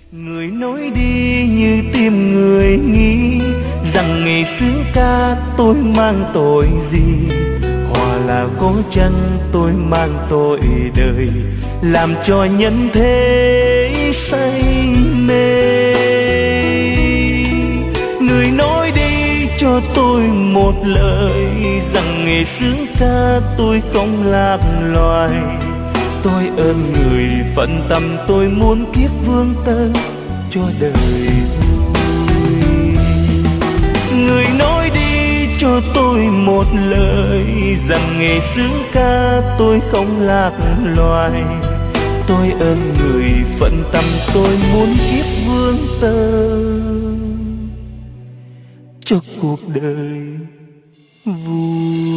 Người nói đi như tim người nghĩ rằng ngày xướng ca tôi mang tội gì, hòa là có chăng tôi mang tội đời, làm cho nhân thế say mê. Người nói đi cho tôi một lời rằng ngày xướng ca tôi không lạc loài. Tôi ơn người phận tâm tôi muốn kiếp vương tơ cho đời vui. Người nói đi cho tôi một lời rằng nghề xướng ca tôi không lạc loài. Tôi ơn người phận tâm tôi muốn kiếp vương tơ cho cuộc đời vui.